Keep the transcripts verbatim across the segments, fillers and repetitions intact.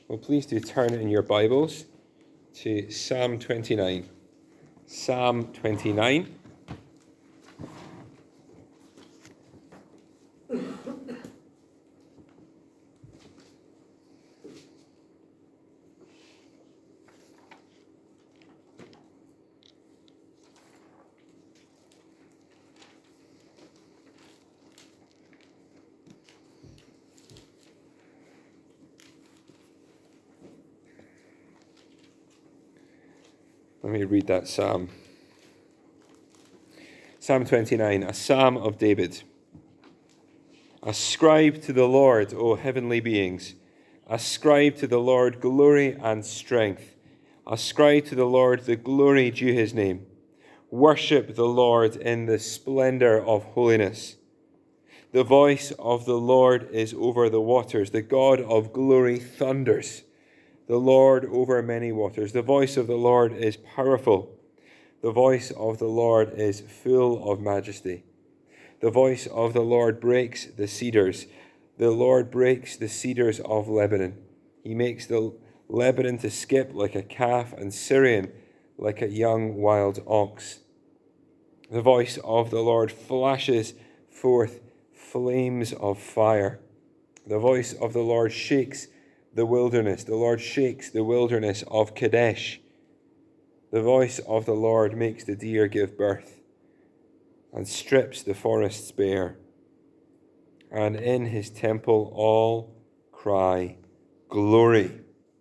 Well, please do turn in your Bibles to Psalm twenty-nine. Psalm twenty-nine. Let me read that psalm. Psalm twenty-nine, a psalm of David. Ascribe to the Lord, O heavenly beings. Ascribe to the Lord glory and strength. Ascribe to the Lord the glory due his name. Worship the Lord in the splendor of holiness. The voice of the Lord is over the waters. The God of glory thunders. The Lord over many waters. The voice of the Lord is powerful. The voice of the Lord is full of majesty. The voice of the Lord breaks the cedars. The Lord breaks the cedars of Lebanon. He makes the Lebanon to skip like a calf and Syrian like a young wild ox. The voice of the Lord flashes forth flames of fire. The voice of the Lord shakes the wilderness. The Lord shakes the wilderness of Kadesh. The voice of the Lord makes the deer give birth and strips the forests bare. And in his temple all cry, glory.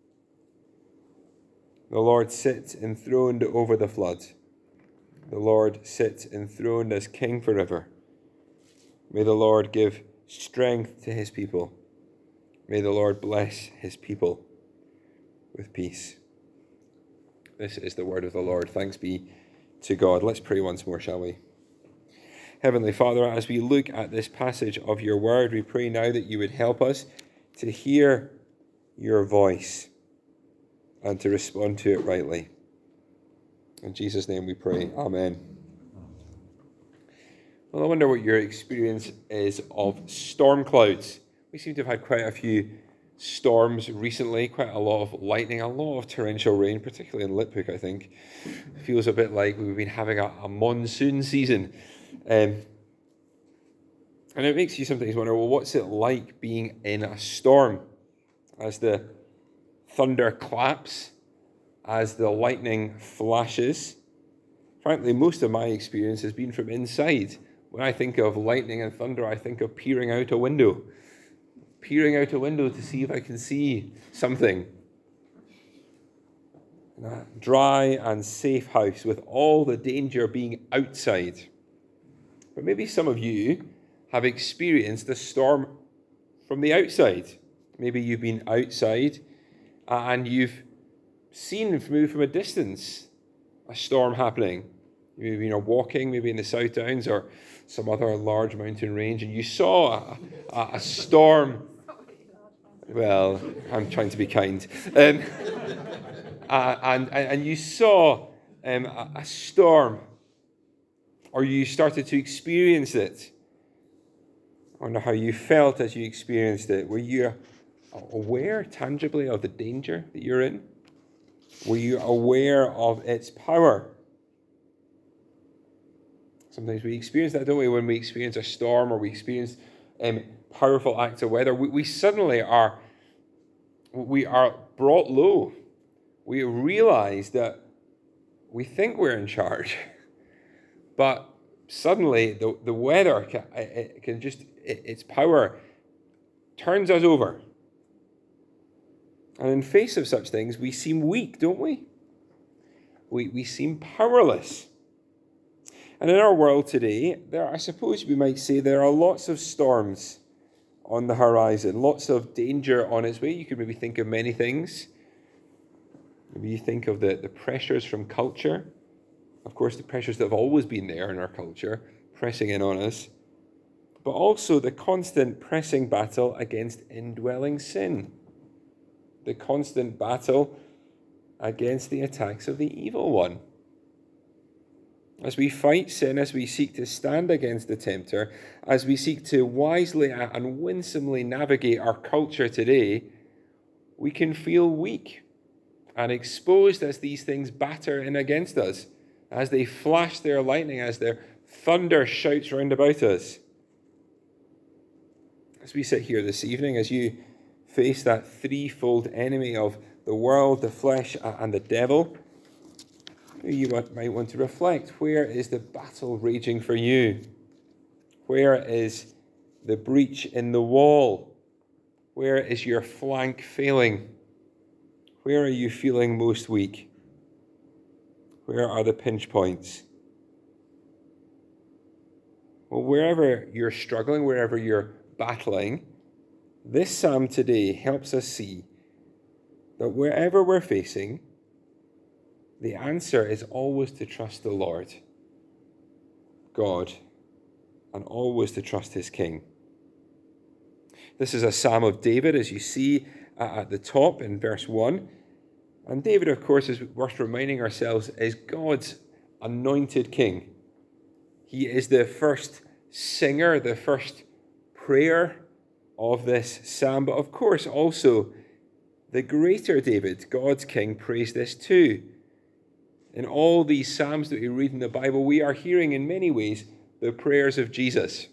The Lord sits enthroned over the flood. The Lord sits enthroned as king forever. May the Lord give strength to his people. May the Lord bless his people with peace. This is the word of the Lord. Thanks be to God. Let's pray once more, shall we? Heavenly Father, as we look at this passage of your word, we pray now that you would help us to hear your voice and to respond to it rightly. In Jesus' name we pray. Amen. Well, I wonder what your experience is of storm clouds. We seem to have had quite a few storms recently, quite a lot of lightning, a lot of torrential rain, particularly in Liphook, I think. It feels a bit like we've been having a, a monsoon season. Um, and it makes you sometimes wonder, well, what's it like being in a storm? As the thunder claps, as the lightning flashes. Frankly, most of my experience has been from inside. When I think of lightning and thunder, I think of peering out a window. Peering out a window to see if I can see something. In a dry and safe house with all the danger being outside. But maybe some of you have experienced the storm from the outside. Maybe you've been outside and you've seen, maybe from a distance, a storm happening. Maybe you're walking, maybe in the South Downs or some other large mountain range, and you saw a, a, a storm. Well, I'm trying to be kind. Um, uh, and, and you saw um, a, a storm, or you started to experience it. I wonder how you felt as you experienced it. Were you aware tangibly of the danger that you're in? Were you aware of its power? Sometimes we experience that, don't we? When we experience a storm or we experience um, powerful acts of weather, we, we suddenly are we are brought low. We realize that we think we're in charge, but suddenly the, the weather can, it can just it, its power turns us over. And in face of such things, we seem weak, don't we? We we seem powerless. And in our world today, there, I suppose we might say, there are lots of storms on the horizon, lots of danger on its way. You could maybe think of many things. Maybe you think of the, the pressures from culture. Of course, the pressures that have always been there in our culture, pressing in on us. But also the constant pressing battle against indwelling sin. The constant battle against the attacks of the evil one. As we fight sin, as we seek to stand against the tempter, as we seek to wisely and winsomely navigate our culture today, we can feel weak and exposed as these things batter in against us, as they flash their lightning, as their thunder shouts round about us. As we sit here this evening, as you face that threefold enemy of the world, the flesh, and the devil, you might want to reflect, where is the battle raging for you? Where is the breach in the wall? Where is your flank failing? Where are you feeling most weak? Where are the pinch points? Well, wherever you're struggling, wherever you're battling, this psalm today helps us see that wherever we're facing, the answer is always to trust the Lord, God, and always to trust his King. This is a psalm of David, as you see at the top in verse one. And David, of course, is worth reminding ourselves, is God's anointed king. He is the first singer, the first prayer of this psalm. But of course, also, the greater David, God's king, prays this too. In all these psalms that we read in the Bible, we are hearing in many ways the prayers of Jesus.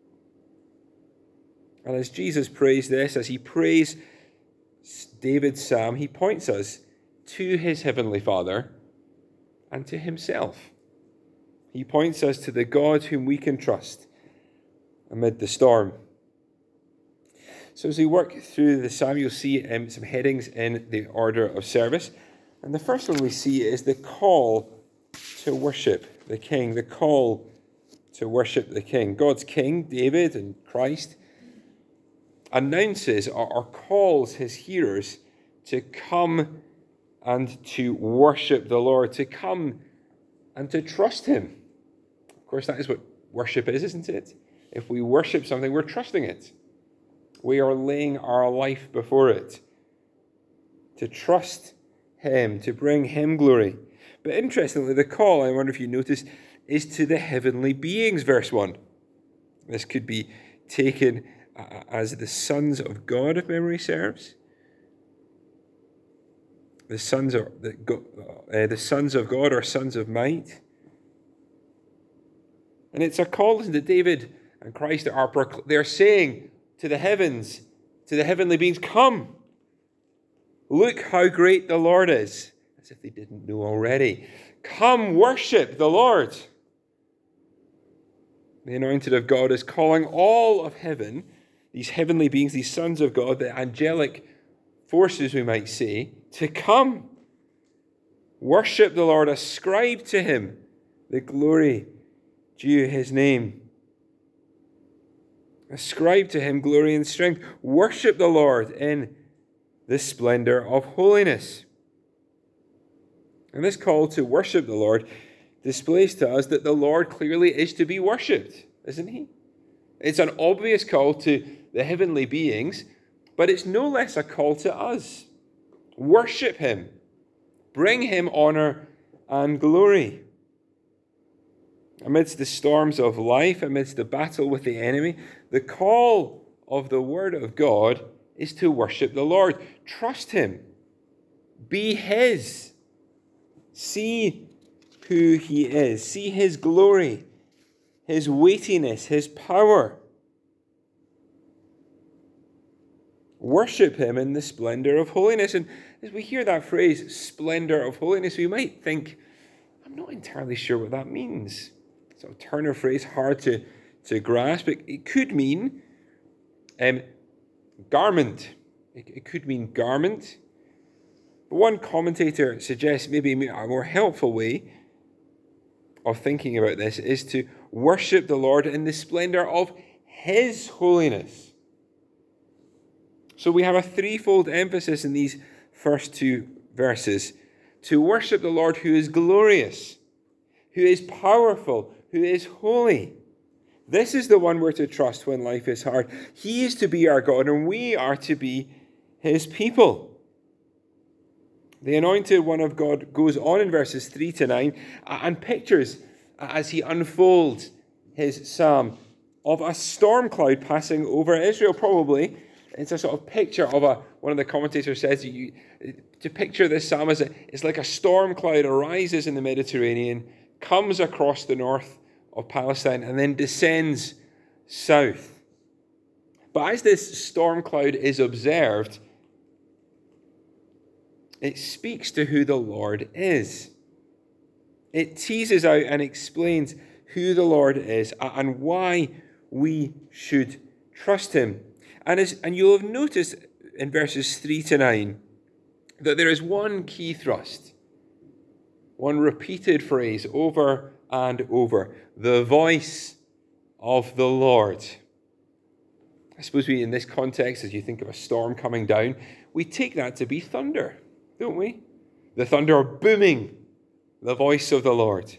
And as Jesus prays this, as he prays David's psalm, he points us to his heavenly Father and to himself. He points us to the God whom we can trust amid the storm. So as we work through the psalm, you'll see um, some headings in the order of service. And the first one we see is the call to worship the King, the call to worship the King. God's King, David and Christ, announces or, or calls his hearers to come and to worship the Lord, to come and to trust him. Of course, that is what worship is, isn't it? If we worship something, we're trusting it. We are laying our life before it. To trust him, to bring him glory. But interestingly, the call, I wonder if you notice, is to the heavenly beings, verse one. This could be taken as the sons of God, if memory serves. The sons of the, uh, the sons of God, or sons of might. And it's a call to David and Christ are they're saying to the heavens, to the heavenly beings, come. Look how great the Lord is. As if they didn't know already. Come worship the Lord. The anointed of God is calling all of heaven, these heavenly beings, these sons of God, the angelic forces, we might say, to come. Worship the Lord, ascribe to him the glory due his name. Ascribe to him glory and strength. Worship the Lord in the splendor of holiness. And this call to worship the Lord displays to us that the Lord clearly is to be worshipped, isn't he? It's an obvious call to the heavenly beings, but it's no less a call to us. Worship him. Bring him honor and glory. Amidst the storms of life, amidst the battle with the enemy, the call of the Word of God is to worship the Lord. Trust him. Be his. See who he is. See his glory, his weightiness, his power. Worship him in the splendor of holiness. And as we hear that phrase, splendor of holiness, we might think, I'm not entirely sure what that means. It's a turn of phrase, hard to, to grasp. It, it could mean um, garment. It, it could mean garment. But one commentator suggests maybe a more helpful way of thinking about this is to worship the Lord in the splendor of his holiness. So we have a threefold emphasis in these first two verses. To worship the Lord who is glorious, who is powerful, who is holy. This is the one we're to trust when life is hard. He is to be our God, and we are to be his people. The anointed one of God goes on in verses three to nine and pictures, as he unfolds his psalm, of a storm cloud passing over Israel, probably It's a sort of picture of a, one of the commentators says, you, to picture this psalm as a, it's like a storm cloud arises in the Mediterranean, comes across the north of Palestine, and then descends south. But as this storm cloud is observed, it speaks to who the Lord is. It teases out and explains who the Lord is and why we should trust him. And, as, and you'll have noticed in verses three to nine that there is one key thrust, one repeated phrase over and over: the voice of the Lord. I suppose we, in this context, as you think of a storm coming down, we take that to be thunder, don't we? The thunder booming, the voice of the Lord.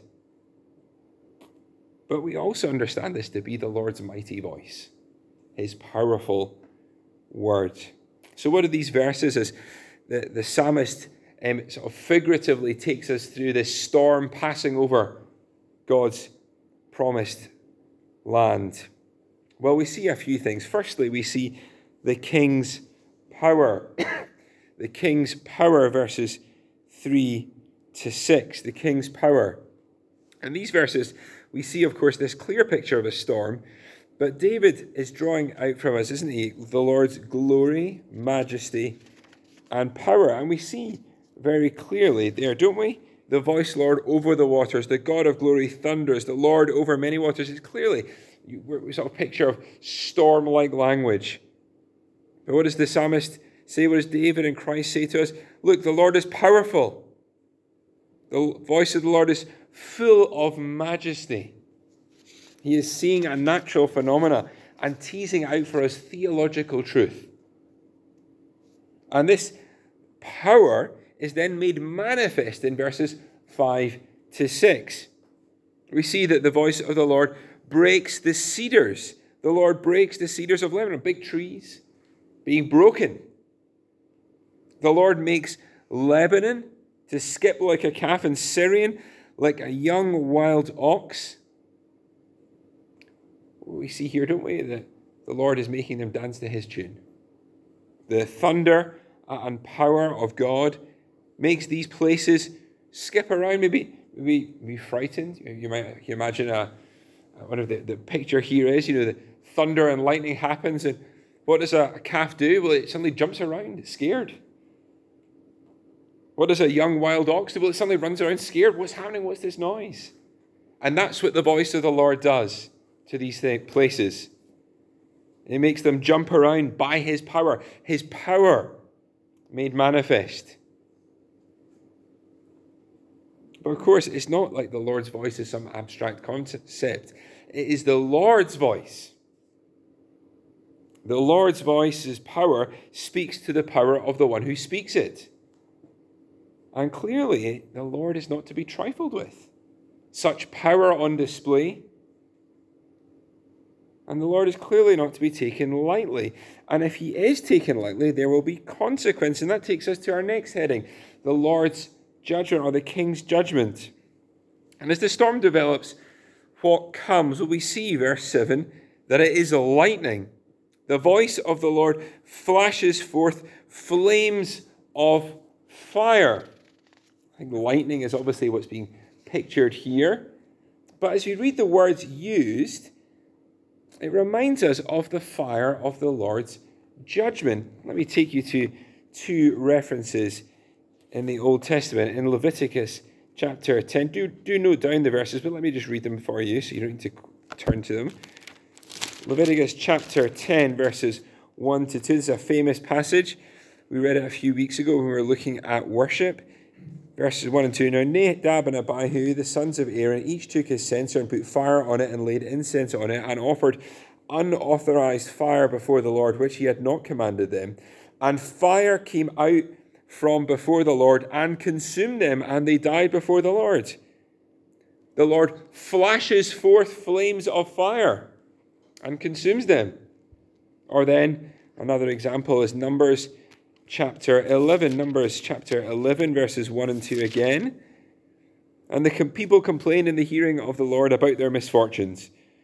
But we also understand this to be the Lord's mighty voice, his powerful word. So what are these verses? As the, the psalmist um, sort of figuratively takes us through this storm passing over God's promised land. Well, we see a few things. Firstly, we see the king's power. The king's power, verses three to six. The king's power. In these verses, we see, of course, this clear picture of a storm. But David is drawing out from us, isn't he, the Lord's glory, majesty, and power. And we see very clearly there, don't we? The voice, Lord, over the waters. The God of glory thunders. The Lord over many waters. It's clearly, we saw a picture of storm-like language. But what does the psalmist say? What does David and Christ say to us? Look, the Lord is powerful. The voice of the Lord is full of majesty. He is seeing a natural phenomena and teasing out for us theological truth. And this power is then made manifest in verses five to six. We see that the voice of the Lord breaks the cedars. The Lord breaks the cedars of Lebanon, big trees being broken. The Lord makes Lebanon to skip like a calf and Syrian like a young wild ox. We see here, don't we, that the Lord is making them dance to his tune. The thunder and power of God makes these places skip around, maybe, maybe be frightened. You might you imagine a, one of the, the picture here is, you know, the thunder and lightning happens, and what does a, a calf do? Well, it suddenly jumps around, it's scared. What does a young wild ox do? Well, it suddenly runs around scared. What's happening? What's this noise? And that's what the voice of the Lord does to these places. It makes them jump around by his power. His power made manifest. But of course, it's not like the Lord's voice is some abstract concept. It is the Lord's voice. The Lord's voice's power speaks to the power of the one who speaks it. And clearly, the Lord is not to be trifled with. Such power on display. And the Lord is clearly not to be taken lightly. And if he is taken lightly, there will be consequence. And that takes us to our next heading, the Lord's judgment, or the king's judgment. And as the storm develops, what comes? Well, we see, verse seven, that it is lightning. The voice of the Lord flashes forth flames of fire. I think lightning is obviously what's being pictured here. But as we read the words used, it reminds us of the fire of the Lord's judgment. Let me take you to two references in the Old Testament. In Leviticus chapter ten, do, do note down the verses, but let me just read them for you so you don't need to turn to them. Leviticus chapter ten, verses one to two. This is a famous passage. We read it a few weeks ago when we were looking at worship. Verses one and two. Now Nadab and Abihu, the sons of Aaron, each took his censer and put fire on it and laid incense on it and offered unauthorized fire before the Lord, which he had not commanded them. And fire came out from before the Lord and consumed them, and they died before the Lord. The Lord flashes forth flames of fire and consumes them. Or then, another example is Numbers chapter eleven. Numbers chapter eleven, verses one and two again. And the people complained in the hearing of the Lord about their misfortunes.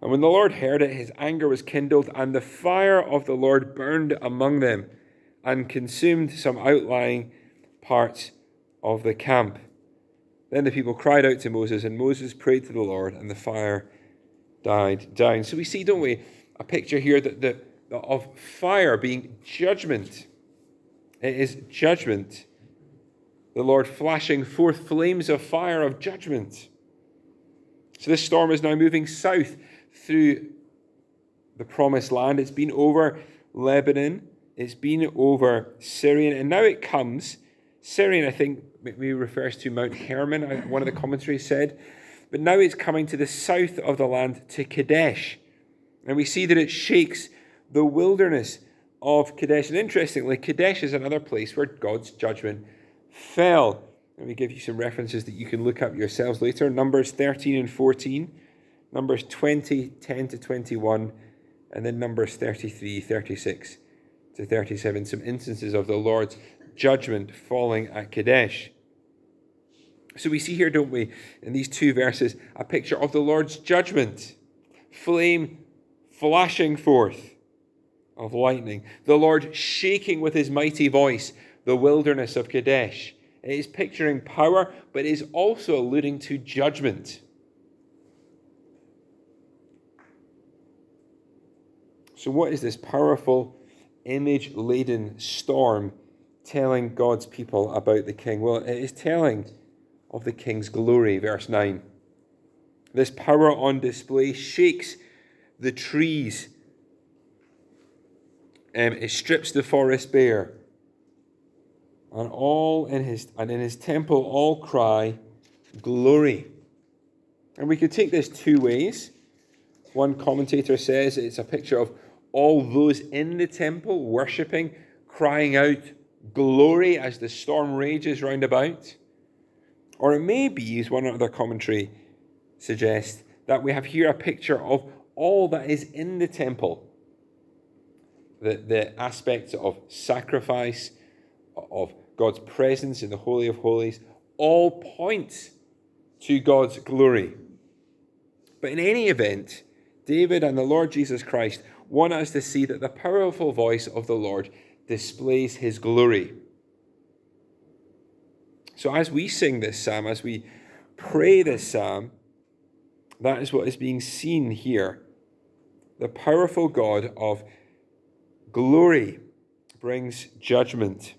And when the Lord heard it, his anger was kindled, and the fire of the Lord burned among them and consumed some outlying parts of the camp. Then the people cried out to Moses, and Moses prayed to the Lord, and the fire died down. So we see, don't we, a picture here that the, the, of fire being judgment. It is judgment. The Lord flashing forth flames of fire of judgment. So this storm is now moving south through the promised land. It's been over Lebanon. It's been over Syrian. And now it comes. Syrian, I think, maybe refers to Mount Hermon, one of the commentaries said. But now it's coming to the south of the land, to Kadesh. And we see that it shakes the wilderness of Kadesh. And interestingly, Kadesh is another place where God's judgment fell. Let me give you some references that you can look up yourselves later. Numbers thirteen and fourteen. Numbers twenty, ten to twenty-one. And then Numbers thirty-three, thirty-six to thirty-seven. Some instances of the Lord's judgment falling at Kadesh. So we see here, don't we, in these two verses, a picture of the Lord's judgment. Flame flashing forth of lightning. The Lord shaking with his mighty voice the wilderness of Kadesh. It is picturing power, but it is also alluding to judgment. So what is this powerful, image-laden storm telling God's people about the king? Well, it is telling of the king's glory, verse nine. This power on display shakes the trees. Um, it strips the forest bare. And all in his and in his temple all cry, glory. And we could take this two ways. One commentator says it's a picture of all those in the temple worshipping, crying out, glory, as the storm rages round about. Or it may be, as one other commentary suggests, that we have here a picture of all that is in the temple. The, the aspects of sacrifice, of God's presence in the Holy of Holies, all point to God's glory. But in any event, David and the Lord Jesus Christ want us to see that the powerful voice of the Lord displays his glory. So as we sing this psalm, as we pray this psalm, that is what is being seen here. The powerful God of glory brings judgment.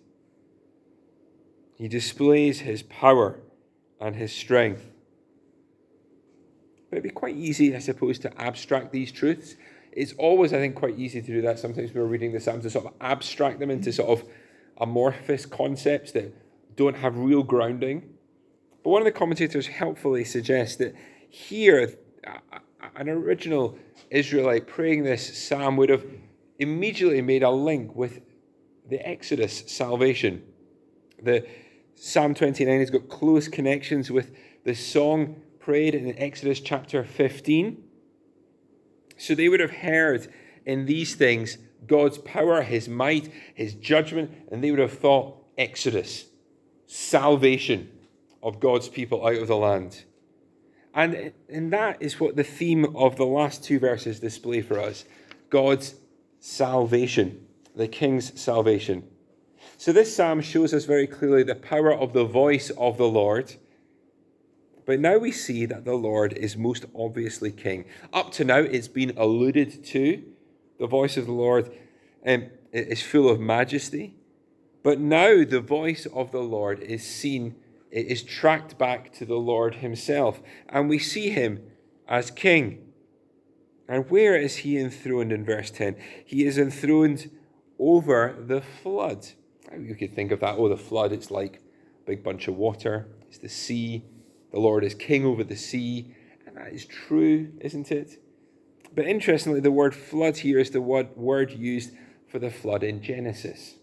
He displays his power and his strength. But it'd be quite easy, I suppose, to abstract these truths. It's always, I think, quite easy to do that. Sometimes when we're reading the Psalms, to sort of abstract them into sort of amorphous concepts that don't have real grounding. But one of the commentators helpfully suggests that here, an original Israelite praying this psalm would have immediately made a link with the Exodus salvation. The Psalm twenty-nine has got close connections with the song prayed in Exodus chapter fifteen. So they would have heard in these things God's power, his might, his judgment, and they would have thought Exodus, salvation of God's people out of the land. And, and that is what the theme of the last two verses display for us. God's salvation, the king's salvation. So this psalm shows us very clearly the power of the voice of the Lord. But now we see that the Lord is most obviously king. Up to now, it's been alluded to. The voice of the Lord um, is full of majesty. But now the voice of the Lord is seen, it is tracked back to the Lord himself. And we see him as king. And where is he enthroned in verse ten? He is enthroned over the flood. You could think of that, oh, the flood, it's like a big bunch of water. It's the sea. The Lord is king over the sea. And that is true, isn't it? But interestingly, the word flood here is the word used for the flood in Genesis.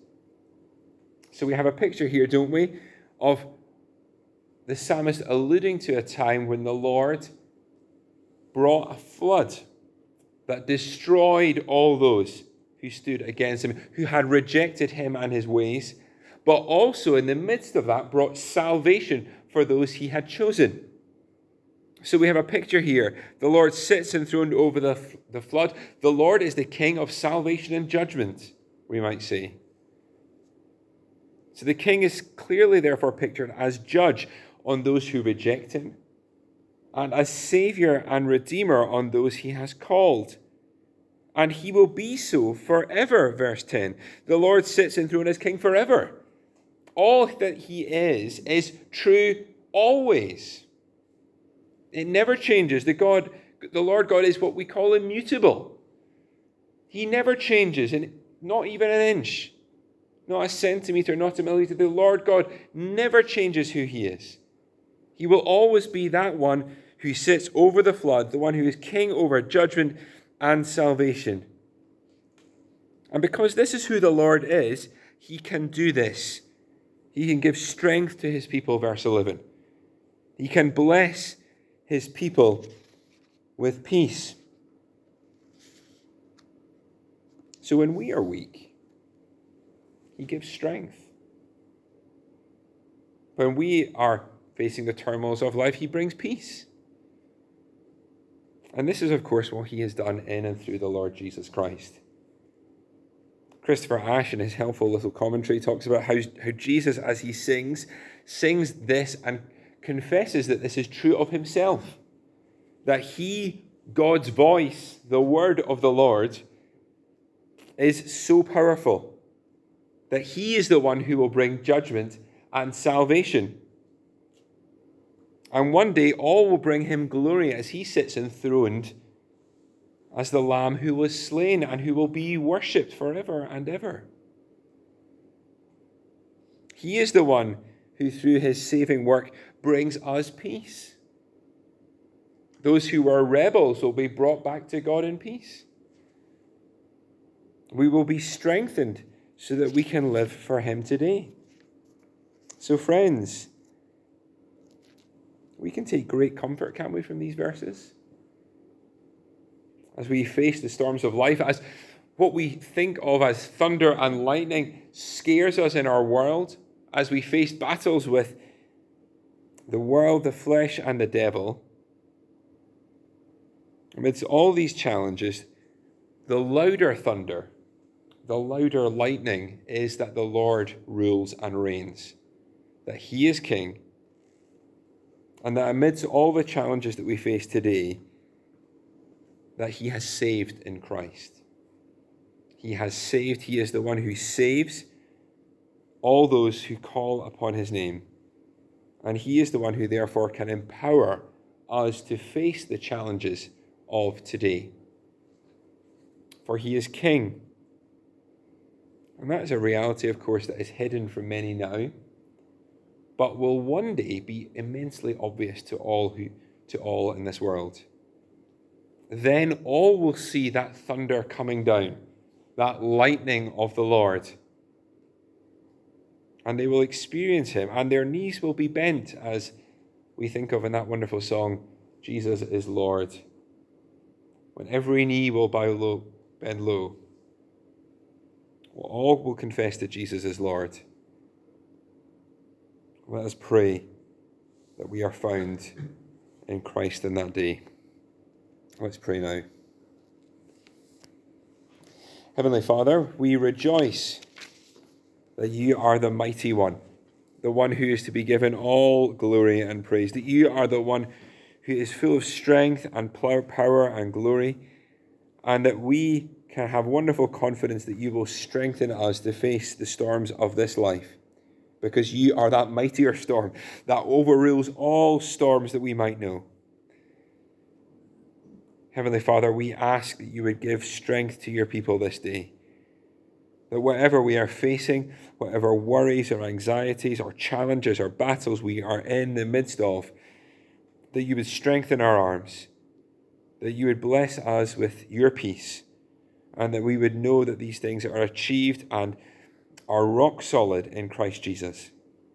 So we have a picture here, don't we, of the psalmist alluding to a time when the Lord brought a flood that destroyed all those who stood against him, who had rejected him and his ways, but also in the midst of that brought salvation for those he had chosen. So we have a picture here. The Lord sits enthroned over the, the flood. The Lord is the King of salvation and judgment, we might say. So the King is clearly therefore pictured as judge on those who reject him, and as Saviour and Redeemer on those he has called. And he will be so forever, verse ten. The Lord sits enthroned as King forever. All that he is, is true always. It never changes. The God, the Lord God is what we call immutable. He never changes, and not even an inch, not a centimeter, not a millimeter. The Lord God never changes who he is. He will always be that one who sits over the flood, the one who is king over judgment and salvation. And because this is who the Lord is, he can do this. He can give strength to his people, verse eleven. He can bless his people with peace. So when we are weak, he gives strength. When we are facing the turmoils of life, he brings peace. And this is, of course, what he has done in and through the Lord Jesus Christ. Christopher Ash, in his helpful little commentary, talks about how, how Jesus, as he sings, sings this and confesses that this is true of himself. That he, God's voice, the word of the Lord, is so powerful that he is the one who will bring judgment and salvation. And one day all will bring him glory as he sits enthroned as the Lamb who was slain and who will be worshipped forever and ever. He is the one who through his saving work brings us peace. Those who were rebels will be brought back to God in peace. We will be strengthened so that we can live for him today. So friends, we can take great comfort, can't we, from these verses? As we face the storms of life, as what we think of as thunder and lightning scares us in our world, as we face battles with the world, the flesh, and the devil, amidst all these challenges, the louder thunder, the louder lightning is that the Lord rules and reigns, that he is king, and that amidst all the challenges that we face today, that he has saved in Christ. He has saved, he is the one who saves all those who call upon his name. And he is the one who therefore can empower us to face the challenges of today. For he is king. And that is a reality, of course, that is hidden from many now, but will one day be immensely obvious to all who, to all in this world. Then all will see that thunder coming down, that lightning of the Lord. And they will experience him, and their knees will be bent, as we think of in that wonderful song, Jesus is Lord. When every knee will bow low, bend low, all will confess that Jesus is Lord. Let us pray that we are found in Christ in that day. Let's pray now. Heavenly Father, we rejoice that you are the mighty one, the one who is to be given all glory and praise, that you are the one who is full of strength and power and glory, and that we can have wonderful confidence that you will strengthen us to face the storms of this life, because you are that mightier storm that overrules all storms that we might know. Heavenly Father, we ask that you would give strength to your people this day, that whatever we are facing, whatever worries or anxieties or challenges or battles we are in the midst of, that you would strengthen our arms, that you would bless us with your peace, and that we would know that these things are achieved and are rock solid in Christ Jesus.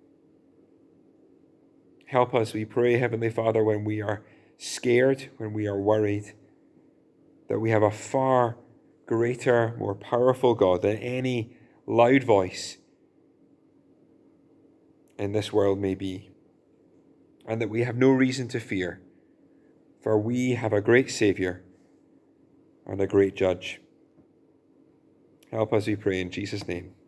Help us, we pray, Heavenly Father, when we are scared, when we are worried, that we have a far greater, more powerful God than any loud voice in this world may be, and that we have no reason to fear, for we have a great Saviour and a great Judge. Help us, we pray, in Jesus' name.